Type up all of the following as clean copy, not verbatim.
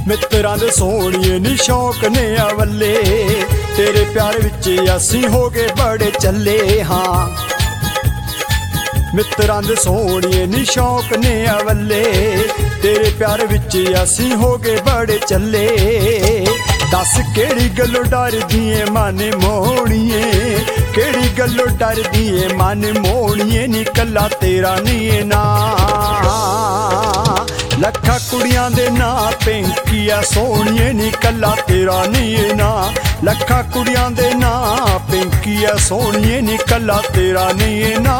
मित्रां दे सोहणिए नी शौक ने अवले, तेरे प्यार विच असीं हो गए बड़े चले। हाँ मित्रां दे सोहणिए नी शौक ने अवले, तेरे प्यार विच असीं हो गए बड़े चले। दस केड़ी गल्लों डरदी ऐ मन मोहणीए, केड़ी गल्लों डरदी ऐ मन मोहणीए, नी कल्ला तेरा नी ना। लखा कुड़ियां दे ना पिंकिया सोहणीए, नी कल्ला तेरा नी ना। लखा कुड़ियां दे ना पिंकिया सोहणीए, नी कल्ला तेरा नी ना।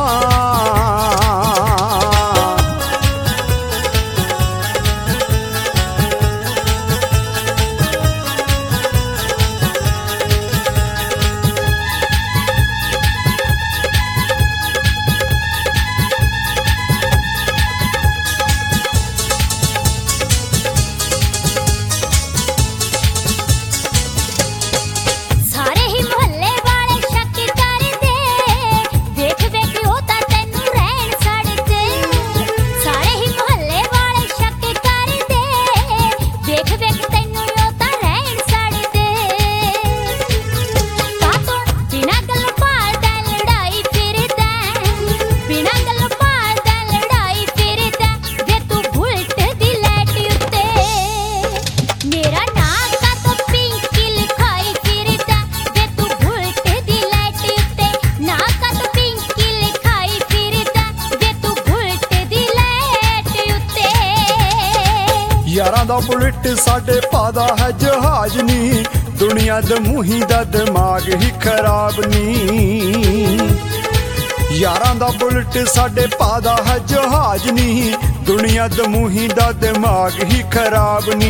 यारां दा बुलेट साडे पादा है जहाज नी, दुनिया दे मूही दा दिमाग ही खराब नी। यारां दा बुलेट साडे पादा है जहाज नी, दुनिया दे मूही दा दिमाग ही खराब नी।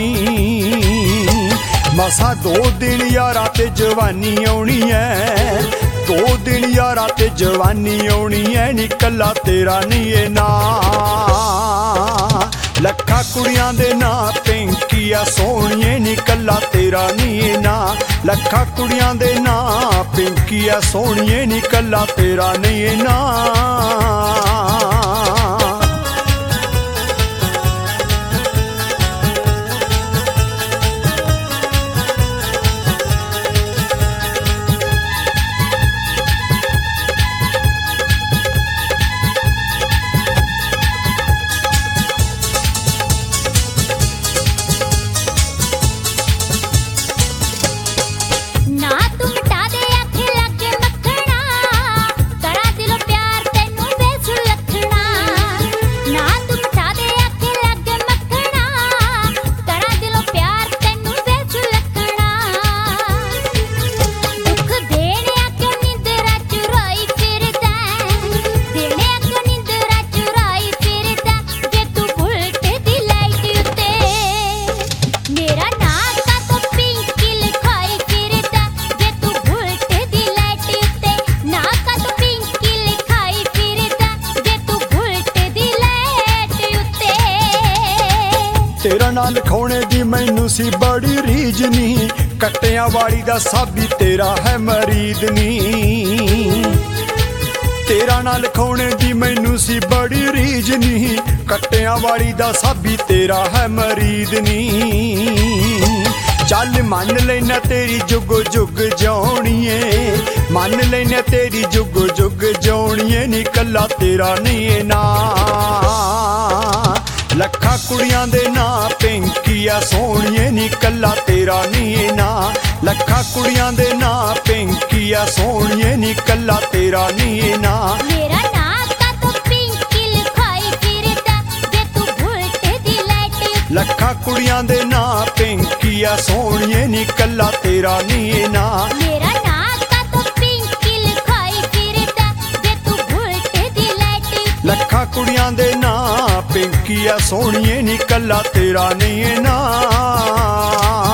मसा 2 दिन यारां ते जवानी आउणी है, 2 दिन यारां ते जवानी आउणी है, नी कल्ला तेरा नी ना। लखा कुड़ियां दे ना पिंकिया सोहणीए, नी कल्ला तेरा नी ना। लखा कुड़ियां दे ना पिंकिया सोहणीए, नी कल्ला तेरा नी ना। तेरा नाल लिखाने दी मैनू सी बड़ी रीझ नी, कट्टियां वाली दा साबी तेरा है मरीद नी। तेरा नाल लिखाने दी मैनू सी बड़ी रीझ नी, कट्टियां वाली दा साबी तेरा है मरीद नी। चल मन लेना तेरी जुग जुग जाउणीए, मन लेना तेरी जुग जुग जाउणीए, नी कल्ला तेरा नी ना। लखा कुड़ियां दे ना पिंकिया सोहणीए, नी कल्ला तेरा नी ना। लखा कुड़ियां दे ना पिंकिया सोहणीए, नी कल्ला तेरा नी ना। मेरा नाम का तो पिंकी लिखाई फिरदा, जे तू भुलट दी लाइट। लखा कुड़ियां दे ना पिंकिया सोहणीए, नी कल्ला तेरा नी ना। मेरा नाम का तो पिंकी लिखाई फिरदा, जे तू भुलट दी लाइट। लखा कुड़ियां दे ना पिंकिया सोहणीए, नी कल्ला तेरा नी ना।